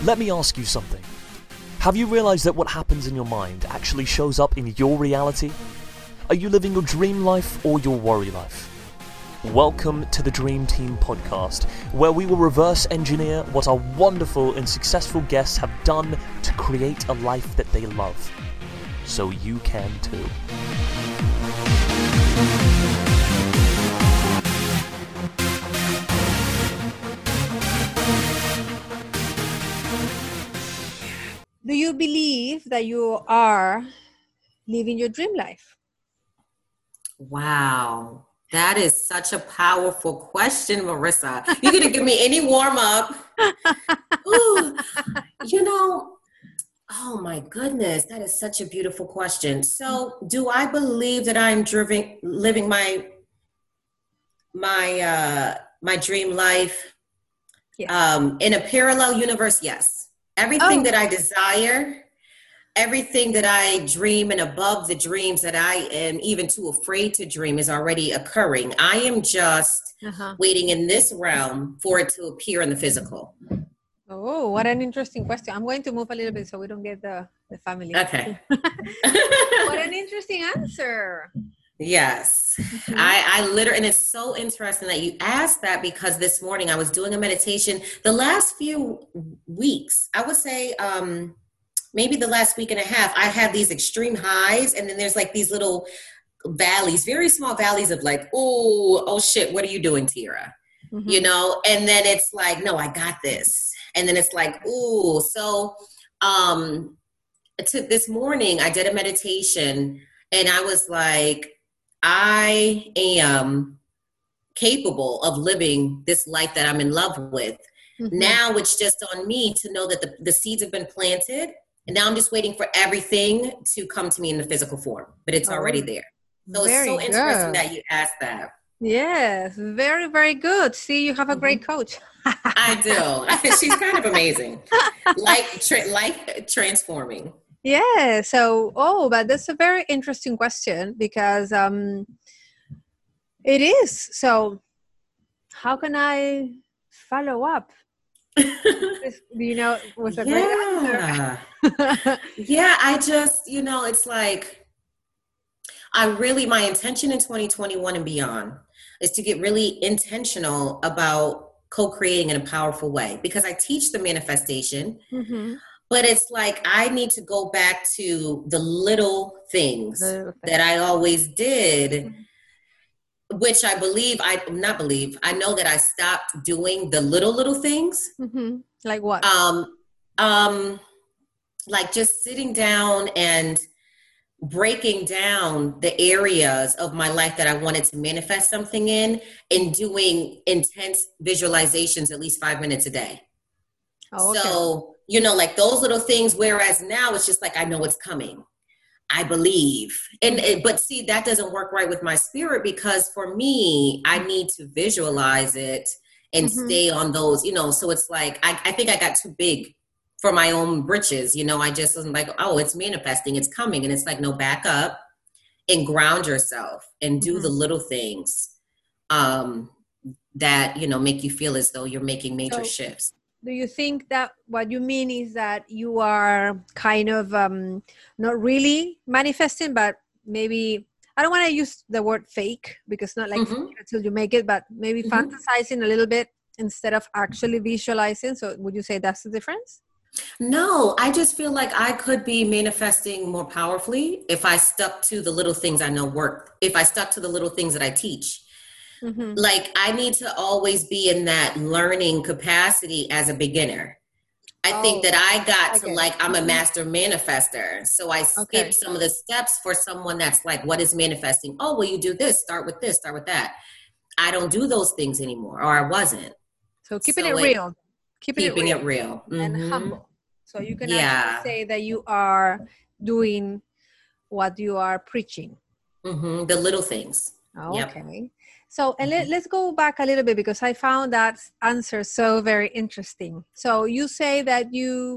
Let me ask you something. Have you realized that what happens in your mind actually shows up in your reality? Are you living your dream life or your worry life? Welcome to the Dream Team podcast, where we will reverse engineer what our wonderful and successful guests have done to create a life that they love. So you can too. Do you believe that you are living your dream life? Wow. That is such a powerful question, Marissa. You're going to give me any warm up? Ooh, oh my goodness, that is such a beautiful question. So, do I believe that I'm living my dream life? Yeah. In a parallel universe? Yes. Everything that I desire, everything that I dream and above the dreams that I am even too afraid to dream is already occurring. I am just waiting in this realm for it to appear in the physical. Oh, what an interesting question. I'm going to move a little bit so we don't get the family. Okay. What an interesting answer. Yes. I literally, and it's so interesting that you asked that, because this morning I was doing a meditation. The last few weeks, I would say, maybe the last week and a half, I have these extreme highs, and then there's like these little valleys, very small valleys of like, oh shit, what are you doing, Tira? You know, and then it's like, no, I got this. And then it's like, ooh. So this morning I did a meditation, and I was like, I am capable of living this life that I'm in love with. Now it's just on me to know that the seeds have been planted. And now I'm just waiting for everything to come to me in the physical form, but it's already there. So it's so interesting that you asked that. Yes, very, very good. See, you have a great coach. I do. She's kind of amazing. Life transforming. Yeah. So, but that's a very interesting question, because it is. So how can I follow up? Was a great answer. Yeah, I just, it's like, my intention in 2021 and beyond is to get really intentional about co-creating in a powerful way, because I teach the manifestation, but it's like, I need to go back to the little things that I always did, which I know that I stopped doing the little things. Like what? Like just sitting down and breaking down the areas of my life that I wanted to manifest something in, and doing intense visualizations at least 5 minutes a day. Oh, okay. So, like those little things, whereas now it's just like, I know it's coming. I believe. But see, that doesn't work right with my spirit, because for me, I need to visualize it and stay on those, so it's like, I think I got too big for my own britches. I just wasn't like, oh, it's manifesting, it's coming. And it's like, no, back up and ground yourself and do the little things that, make you feel as though you're making major shifts. Do you think that what you mean is that you are kind of not really manifesting, but maybe, I don't want to use the word fake, because not like fake until you make it, but maybe fantasizing a little bit instead of actually visualizing? So would you say that's the difference? No, I just feel like I could be manifesting more powerfully if I stuck to the little things I know work, if I stuck to the little things that I teach. Like, I need to always be in that learning capacity as a beginner. I think that I got to like, I'm a master manifester. So I skip some of the steps for someone that's like, what is manifesting? Oh, well, you do this, start with this, start with that. I don't do those things anymore, or I wasn't. So keeping it real. Keeping it real. And humble. So you can actually say that you are doing what you are preaching. The little things. Okay. Yep. So, and let's go back a little bit, because I found that answer so very interesting. So you say that you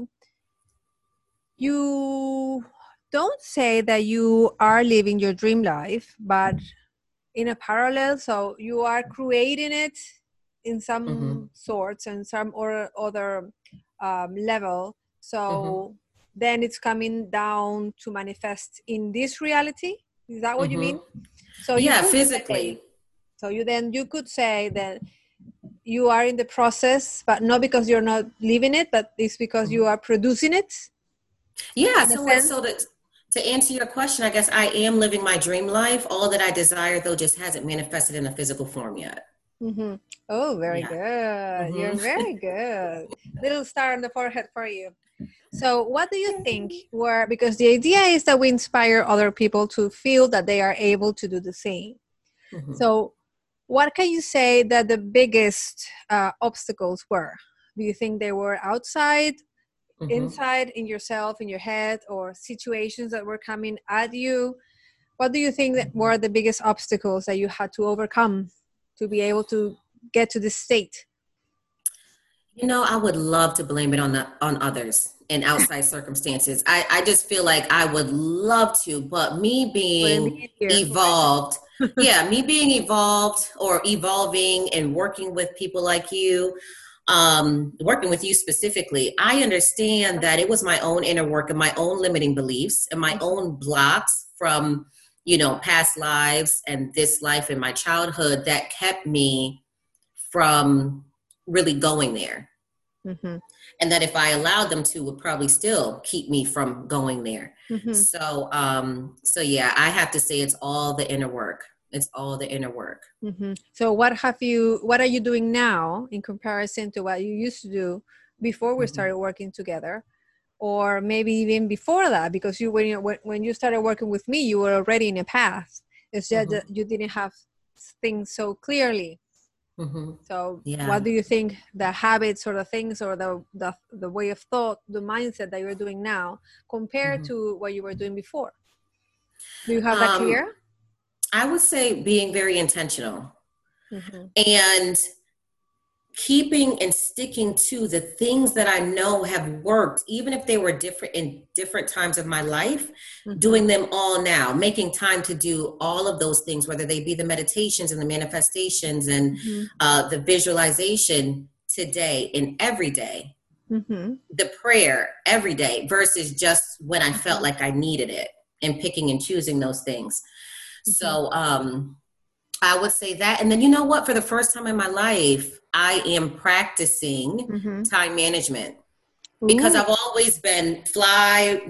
don't say that you are living your dream life, but in a parallel. So you are creating it in some sorts and some or other level. So then it's coming down to manifest in this reality. Is that what you mean? So yeah, physically. So you could say that you are in the process, but not because you're not living it, but it's because you are producing it. Yeah. So to answer your question, I guess I am living my dream life. All that I desire, though, just hasn't manifested in a physical form yet. Oh, very good. You're very good. Little star on the forehead for you. So what do you think were, because the idea is that we inspire other people to feel that they are able to do the same. So what can you say that the biggest obstacles were? Do you think they were outside, inside, in yourself, in your head, or situations that were coming at you? What do you think that were the biggest obstacles that you had to overcome to be able to get to this state? I would love to blame it on others and outside circumstances. I just feel like I would love to, but me being evolved, me being evolved or evolving and working with people like you, working with you specifically, I understand that it was my own inner work and my own limiting beliefs and my own blocks from, past lives and this life in my childhood that kept me from really going there. And that if I allowed them to, would probably still keep me from going there. So yeah, I have to say it's all the inner work. It's all the inner work. So what are you doing now in comparison to what you used to do before we started working together? Or maybe even before that, because when you started working with me, you were already in a path. It's just that you didn't have things so clearly. So what do you think the habits or the things or the way of thought, the mindset that you're doing now compared to what you were doing before? Do you have that clear? I would say being very intentional and keeping and sticking to the things that I know have worked, even if they were different in different times of my life, doing them all now, making time to do all of those things, whether they be the meditations and the manifestations and the visualization today and every day, the prayer every day versus just when I felt like I needed it and picking and choosing those things. So, I would say that. And then, you know what? For the first time in my life, I am practicing time management because I've always been fly,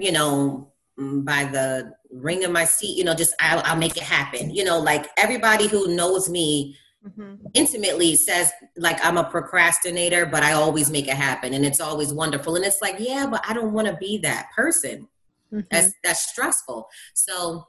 by the ring of my seat, just I'll make it happen. Like everybody who knows me intimately says like I'm a procrastinator, but I always make it happen. And it's always wonderful. And it's like, yeah, but I don't want to be that person. That's stressful. So,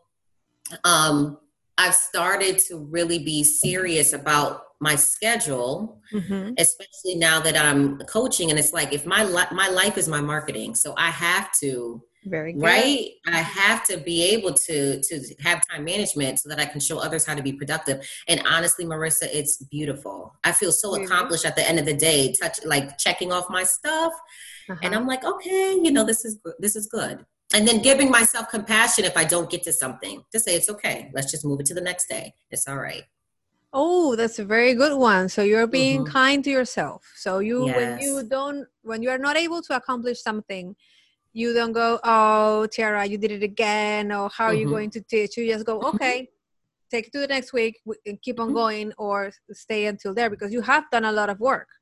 I've started to really be serious about my schedule, especially now that I'm coaching. And it's like, if my life is my marketing, so I have to, right? I have to be able to have time management so that I can show others how to be productive. And honestly, Marissa, it's beautiful. I feel so accomplished at the end of the day, checking off my stuff. And I'm like, okay, this is good. And then giving myself compassion if I don't get to something, to say it's okay. Let's just move it to the next day. It's all right. Oh, that's a very good one. So you're being kind to yourself. So when you are not able to accomplish something, you don't go, oh, Tiara, you did it again. Or how are you going to teach? You just go, okay, take it to the next week and keep on going or stay until there because you have done a lot of work.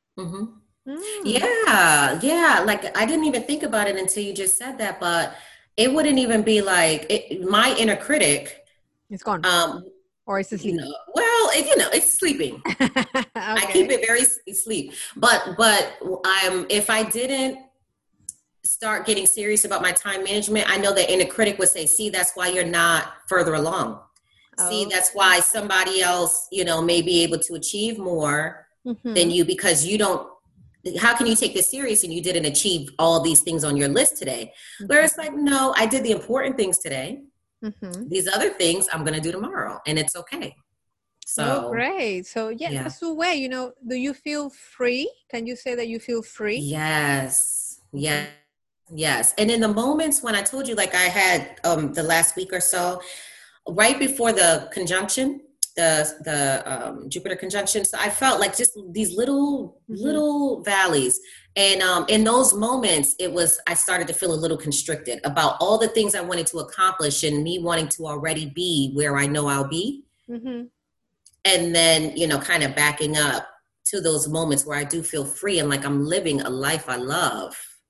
Yeah. Like I didn't even think about it until you just said that, but it wouldn't even be like my inner critic. It's gone. Or it's asleep. It's sleeping. I keep it very sleep. But if I didn't start getting serious about my time management, I know that inner critic would say, see, that's why you're not further along. See, that's why somebody else, may be able to achieve more than you because you don't. How can you take this serious and you didn't achieve all these things on your list today? Where it's like, no, I did the important things today. These other things I'm going to do tomorrow and it's okay. So great. So that's the way, do you feel free? Can you say that you feel free? Yes. And in the moments when I told you, like I had the last week or so, right before the conjunction, Jupiter conjunction. So I felt like just these little valleys. And in those moments, I started to feel a little constricted about all the things I wanted to accomplish and me wanting to already be where I know I'll be. Mm-hmm. And then, kind of backing up to those moments where I do feel free and like I'm living a life I love,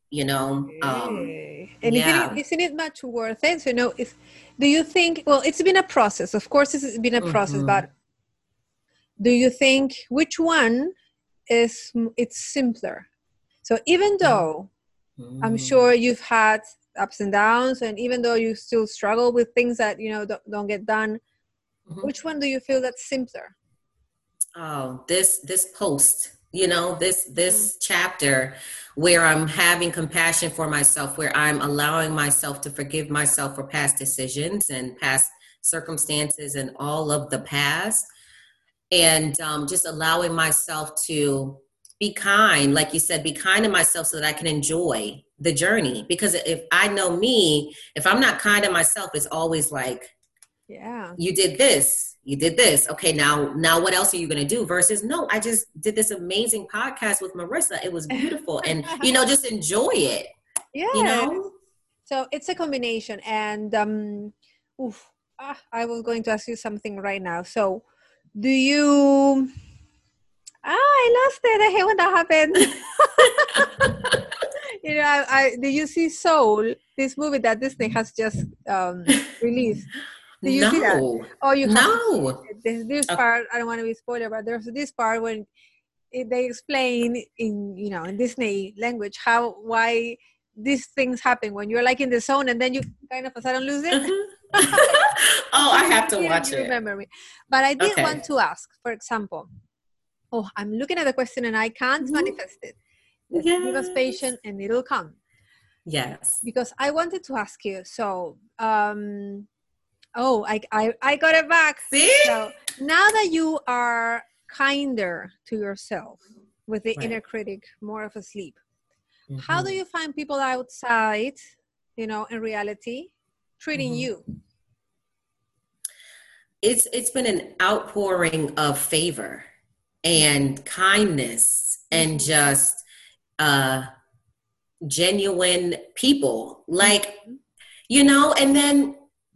And isn't it much worth it? So, do you think, well, it's been a process. Of course, it's been a process, but do you think which one it's simpler? So even though I'm sure you've had ups and downs, and even though you still struggle with things that, don't get done, which one do you feel that's simpler? Oh, this post, this chapter where I'm having compassion for myself, where I'm allowing myself to forgive myself for past decisions and past circumstances and all of the past. And just allowing myself to be kind, like you said, be kind to myself so that I can enjoy the journey. Because if I know me, if I'm not kind to myself, it's always like, you did this. Okay, now what else are you going to do? Versus, no, I just did this amazing podcast with Marissa. It was beautiful. And, just enjoy it. Yeah. So it's a combination. And I was going to ask you something right now. So do you... I lost it. I hate when that happened. Do you see Soul, this movie that Disney has just released? Do you see that? Oh, you have. No. There's this part. I don't want to be spoiler, but there's this part when they explain in Disney language why these things happen when you're like in the zone and then you kind of a sudden lose it. Oh, I have to watch it. Remember me, but I did want to ask, for example. Oh, I'm looking at the question and I can't manifest it. Just give us patience and it'll come. Yes. Because I wanted to ask you. So, I got it back. See? So now that you are kinder to yourself with the inner critic more of asleep, how do you find people outside, in reality, treating you? It's been an outpouring of favor and kindness and just genuine people, like, and then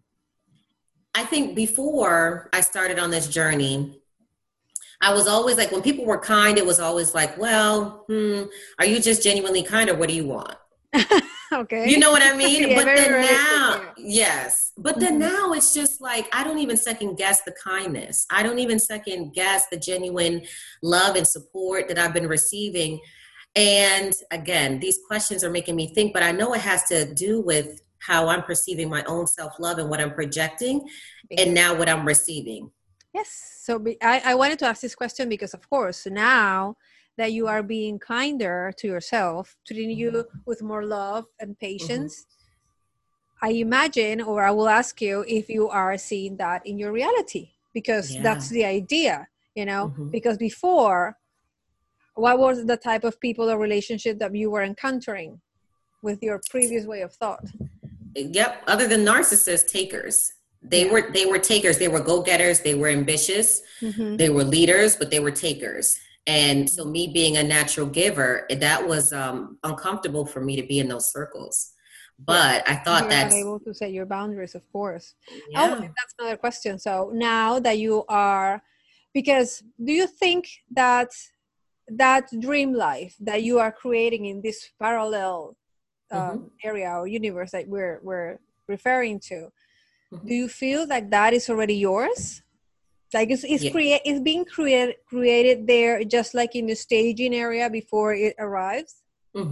I think before I started on this journey, I was always like, when people were kind, it was always like, well, are you just genuinely kind, or what do you want? Okay. You know what I mean? Yeah, but then now, yes. But then now it's just like, I don't even second guess the kindness. I don't even second guess the genuine love and support that I've been receiving. And again, these questions are making me think, but I know it has to do with how I'm perceiving my own self-love and what I'm projecting and now what I'm receiving. Yes. So I wanted to ask this question because, of course, now that you are being kinder to yourself, treating you with more love and patience, I imagine, or I will ask you if you are seeing that in your reality, because that's the idea, because before, what was the type of people or relationship that you were encountering with your previous way of thought? Yep. Other than narcissists, takers. They were takers. They were go-getters. They were ambitious. They were leaders, but they were takers. And so me being a natural giver, that was uncomfortable for me to be in those circles. But I thought that's... You're not able to set your boundaries, of course. Yeah. Oh, that's another question. So now that you are... Because do you think that dream life that you are creating in this parallel area or universe that we're referring to, do you feel like that is already yours? Like it's being created there, just like in the staging area before it arrives?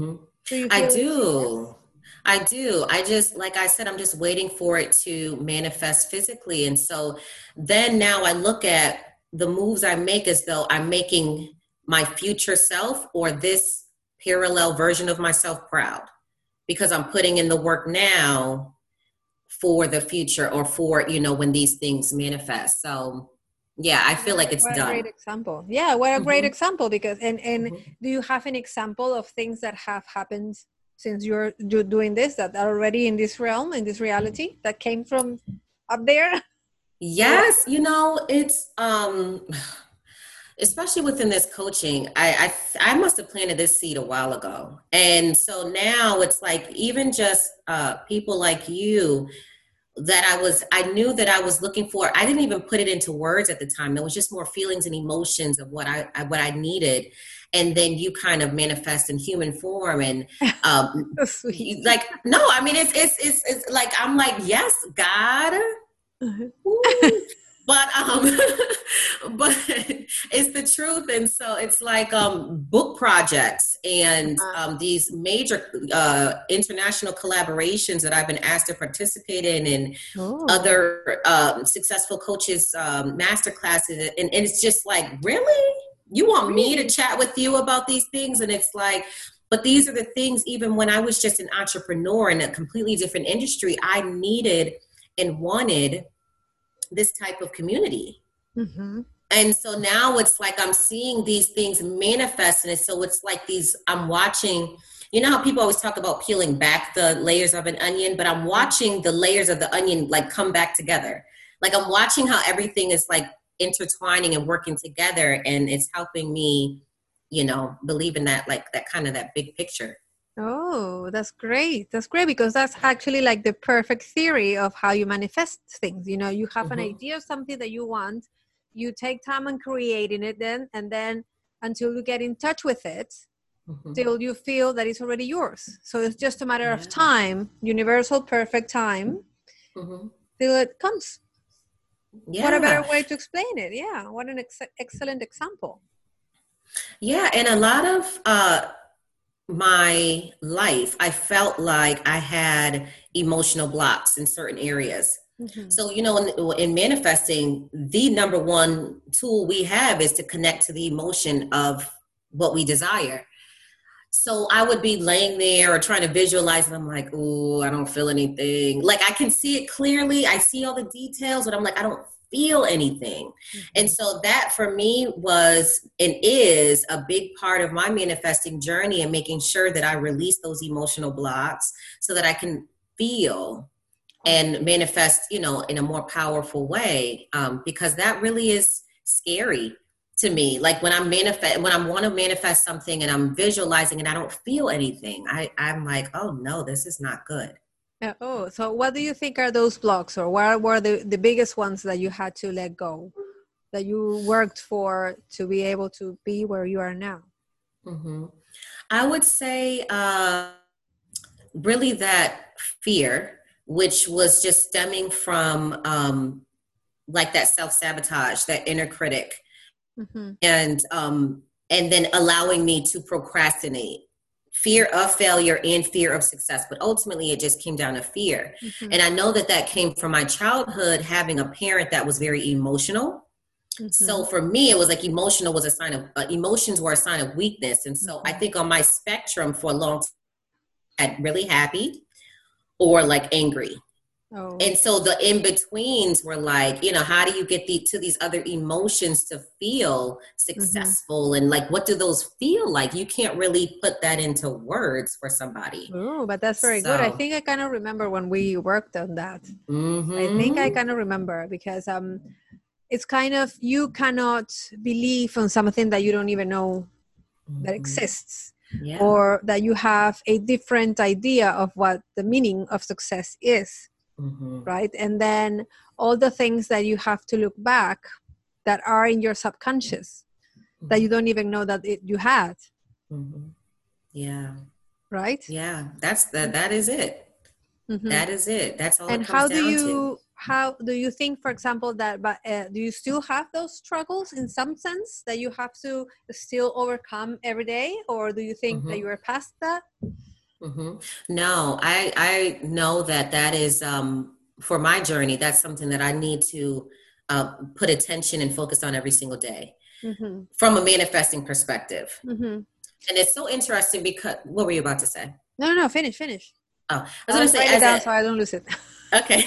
I do. I just, like I said, I'm just waiting for it to manifest physically. And so then now I look at the moves I make as though I'm making my future self or this parallel version of myself proud, because I'm putting in the work now for the future or for, when these things manifest. So yeah, I feel like it's done. What a great example. Yeah, what a great example, because, and do you have an example of things that have happened since you're doing this that are already in this realm, in this reality, that came from up there? Yes, it's especially within this coaching, I must have planted this seed a while ago. And so now it's like even just people like you that I knew that I was looking for. I didn't even put it into words at the time. There was just more feelings and emotions of what I needed. And then you kind of manifest in human form and So sweet. like, no, I mean, it's like, I'm like, yes, God. Woo. But but it's the truth. And so it's like book projects and these major international collaborations that I've been asked to participate in, and other successful coaches master classes, and it's just like, really, you want me to chat with you about these things? And it's like, but these are the things, even when I was just an entrepreneur in a completely different industry, I needed and wanted this type of community. Mm-hmm. And so now it's like I'm seeing these things manifest. And so it's like I'm watching, you know how people always talk about peeling back the layers of an onion, but I'm watching the layers of the onion like come back together. Like I'm watching how everything is like intertwining and working together, and it's helping me, believe in that, like that kind of that big picture. Oh, that's great. That's great, because that's actually like the perfect theory of how you manifest things. You have an idea of something that you want, you take time on creating it and then until you get in touch with it, till you feel that it's already yours. So it's just a matter of time, universal perfect time, till it comes. Yeah. What a better way to explain it. Yeah. What an excellent example. Yeah. And a lot of my life, I felt like I had emotional blocks in certain areas. Mm-hmm. So, in manifesting, the number one tool we have is to connect to the emotion of what we desire. So I would be laying there or trying to visualize, and I'm like, oh, I don't feel anything. Like I can see it clearly. I see all the details, but I'm like, I don't feel anything. Mm-hmm. And so that for me was and is a big part of my manifesting journey, and making sure that I release those emotional blocks so that I can feel and manifest, in a more powerful way, because that really is scary to me. Like when I want to manifest something and I'm visualizing and I don't feel anything, I'm like, oh no, this is not good. Oh, so what do you think are those blocks, or what were the biggest ones that you had to let go, that you worked for to be able to be where you are now? Mm-hmm. I would say really that fear, which was just stemming from like that self-sabotage, that inner critic, and then allowing me to procrastinate. Fear of failure and fear of success, but ultimately it just came down to fear. Mm-hmm. And I know that came from my childhood, having a parent that was very emotional. Mm-hmm. So for me, it was like emotions were a sign of weakness. And so I think on my spectrum for a long time, I really happy or like angry. Oh. And so the in-betweens were like, how do you get to these other emotions to feel successful? And like, what do those feel like? You can't really put that into words for somebody. Oh, but that's very good. I think I kind of remember when we worked on that. Mm-hmm. I think I kind of remember, because it's kind of, you cannot believe on something that you don't even know that exists. Yeah. Or that you have a different idea of what the meaning of success is. Mm-hmm. Right. And then all the things that you have to look back that are in your subconscious, that you don't even know that you had. Mm-hmm. Yeah. Right. Yeah. That is it. Mm-hmm. That is it. That's all. And how do you think, for example, that, do you still have those struggles in some sense that you have to still overcome every day? Or do you think that you are past that? Mm-hmm. No, I know that is, for my journey, that's something that I need to put attention and focus on every single day, from a manifesting perspective. Mm-hmm. And it's so interesting because, what were you about to say? No, finish. Oh, I was going to say, write it down so I don't lose it. Okay.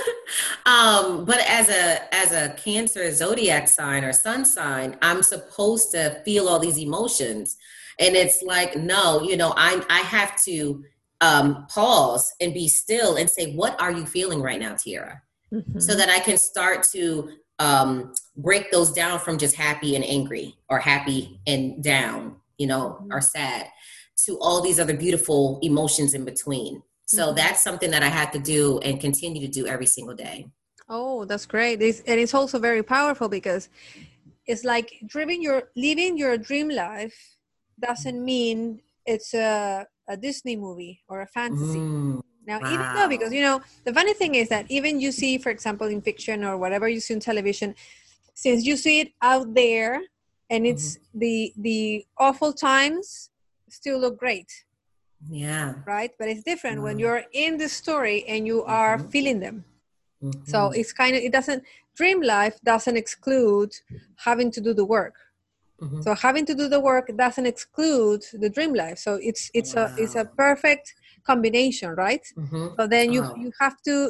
But as a Cancer zodiac sign or sun sign, I'm supposed to feel all these emotions. And it's like, no, I have to pause and be still and say, what are you feeling right now, Tiara? so that I can start to break those down from just happy and angry, or happy and down, or sad, to all these other beautiful emotions in between. So that's something that I had to do and continue to do every single day. Oh, that's great. And it's also very powerful, because it's like living your dream life doesn't mean it's a Disney movie or a fantasy. Now, wow. Even though, because, the funny thing is that even you see, for example, in fiction or whatever you see in television, since you see it out there and it's the awful times still look great. Yeah. Right? But it's different when you're in the story and you are feeling them. So it's dream life doesn't exclude having to do the work. So having to do the work doesn't exclude the dream life. So it's a perfect combination, right? So then you have to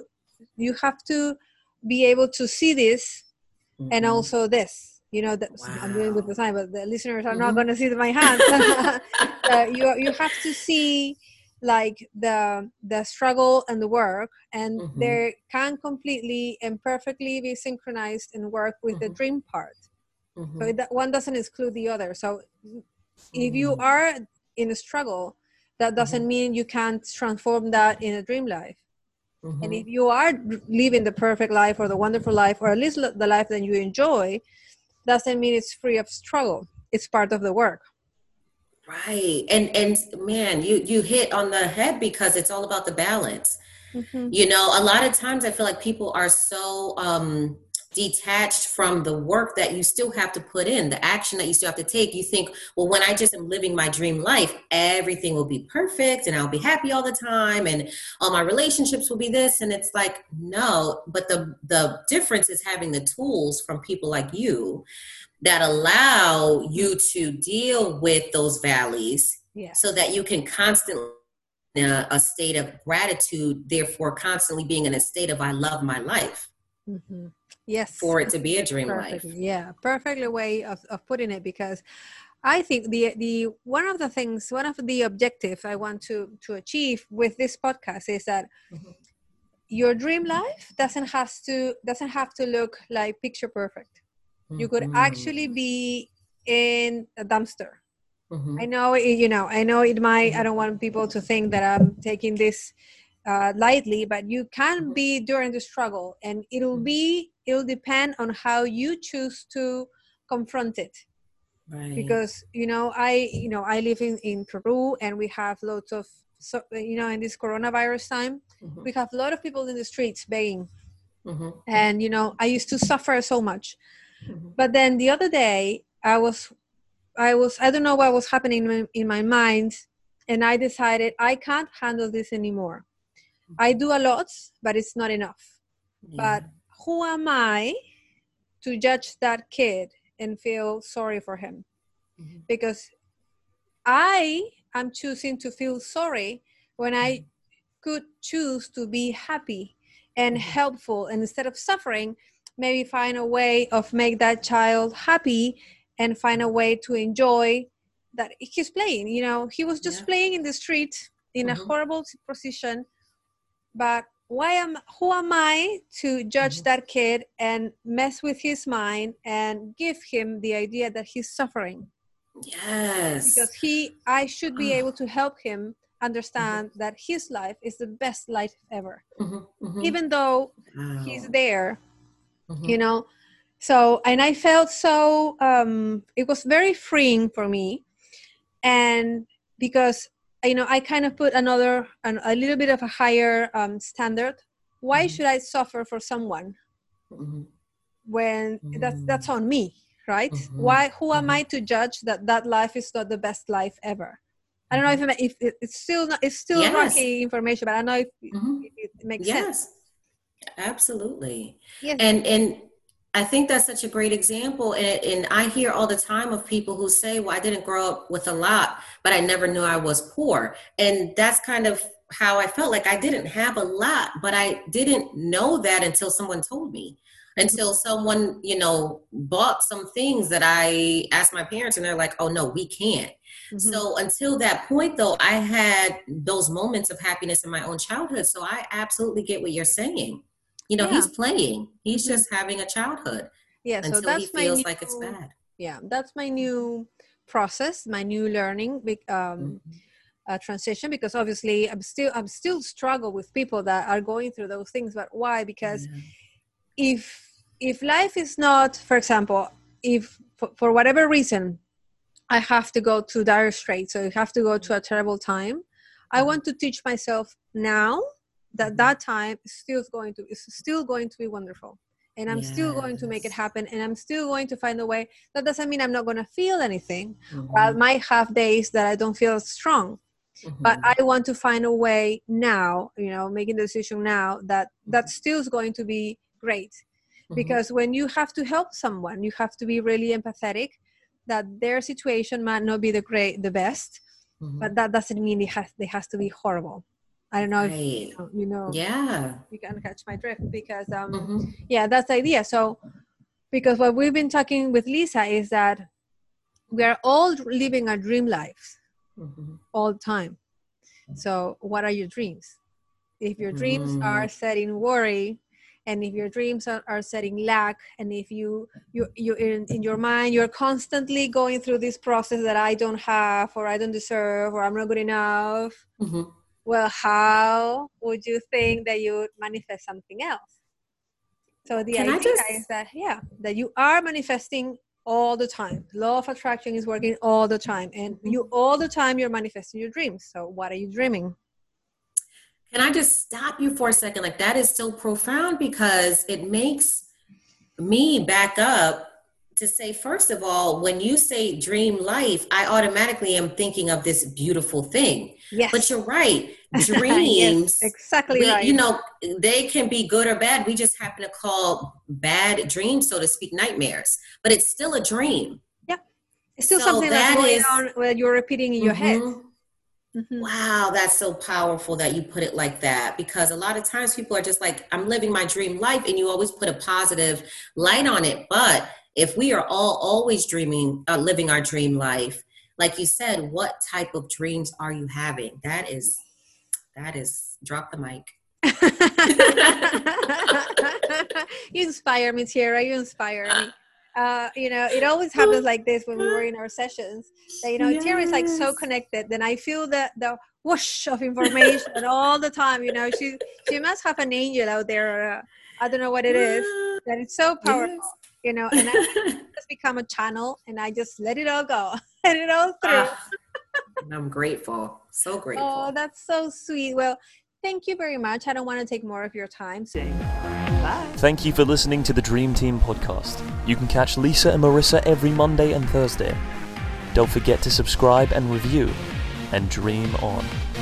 be able to see this and also this. I'm doing with the sign, but the listeners are not going to see my hands. You have to see like the struggle and the work, and they can completely and perfectly be synchronized and work with the dream part. So one doesn't exclude the other. So if you are in a struggle, that doesn't mean you can't transform that in a dream life. And if you are living the perfect life or the wonderful life, or at least the life that you enjoy, doesn't mean it's free of struggle. It's part of the work. Right. And man, you hit on the head, because it's all about the balance. A lot of times I feel like people are so detached from the work that you still have to put in, the action that you still have to take. You think, well, when I just am living my dream life, everything will be perfect and I'll be happy all the time and all my relationships will be this. And it's like, no, but the difference is having the tools from people like you that allow you to deal with those valleys, so that you can constantly in a state of gratitude, therefore constantly being in a state of I love my life. Yes. For it to be a dream life. Yeah, perfectly way of putting it, because I think the one of the objectives I want to achieve with this podcast is that your dream life doesn't have to look like picture perfect. You could actually be in a dumpster. I know, it might, I don't want people to think that I'm taking this lightly, but you can be during the struggle, and it'll depend on how you choose to confront it. Right. Because, I live in Peru, and we have lots of, in this coronavirus time, we have a lot of people in the streets begging. And, I used to suffer so much. But then the other day, I don't know what was happening in my mind, and I decided I can't handle this anymore. I do a lot, but it's not enough. But who am I to judge that kid and feel sorry for him? Because I am choosing to feel sorry when I could choose to be happy and helpful, and instead of suffering, maybe find a way of make that child happy and find a way to enjoy that he's playing. He was just playing in the street in a horrible position, but who am I to judge that kid and mess with his mind and give him the idea that he's suffering? Yes. Because I should be able to help him understand that his life is the best life ever, even though he's there. So, and I felt so, it was very freeing for me. And because, I kind of put a little bit of a higher standard. Why should I suffer for someone when that's on me, right? Who am I to judge that life is not the best life ever? I don't know if it's still rocky information, but I don't know if it makes sense. Absolutely. Yes. And I think that's such a great example. And I hear all the time of people who say, well, I didn't grow up with a lot, but I never knew I was poor. And that's kind of how I felt. Like I didn't have a lot, but I didn't know that until someone told me. Until someone, bought some things that I asked my parents, and they're like, oh, no, we can't. So until that point, though, I had those moments of happiness in my own childhood. So I absolutely get what you're saying. You know, he's playing. He's just having a childhood. Yeah, until so that's he feels like it's bad. Yeah, that's my new process, my new learning transition, because obviously I'm still struggle with people that are going through those things. But why? Because if life is not, for example, if for whatever reason I have to go to dire straits, so you have to go to a terrible time, I want to teach myself now that time is still going to be wonderful, and I'm still going to make it happen, and I'm still going to find a way. That doesn't mean I'm not going to feel anything. I might have days that I don't feel strong, but I want to find a way now, making the decision now that still is going to be great. Because when you have to help someone, you have to be really empathetic, that their situation might not be the best, but that doesn't mean it has to be horrible. I don't know if you can catch my drift, because that's the idea. So because what we've been talking with Lisa is that we are all living our dream lives all the time. So what are your dreams? If your dreams are setting worry, and if your dreams are setting lack, and if you in your mind you're constantly going through this process that I don't have, or I don't deserve, or I'm not good enough, well, how would you think that you would manifest something else? So the idea is that you are manifesting all the time. Law of attraction is working all the time, and all the time you're manifesting your dreams. So what are you dreaming? Can I just stop you for a second? Like, that is so profound, because it makes me back up to say, first of all, when you say dream life, I automatically am thinking of this beautiful thing. Yes. But you're right. Dreams, yes, exactly right. They can be good or bad. We just happen to call bad dreams, so to speak, nightmares. But it's still a dream. Yeah. It's still something that's going on where you're repeating in your head. Wow, that's so powerful that you put it like that, because a lot of times people are just like, I'm living my dream life, and you always put a positive light on it. But if we are all always dreaming, living our dream life, like you said, what type of dreams are you having? That is drop the mic. You inspire me, Tiara. You inspire me. It always happens like this when we were in our sessions. That, Tiara is like so connected. Then I feel the whoosh of information all the time. She must have an angel out there. I don't know what it is. That it's so powerful. And I just become a channel, and I just let it all go, let it all through. I'm grateful. So grateful. Oh, that's so sweet. Well, thank you very much. I don't want to take more of your time. So, bye. Thank you for listening to the Dream Team podcast. You can catch Lisa and Marissa every Monday and Thursday. Don't forget to subscribe and review, and dream on.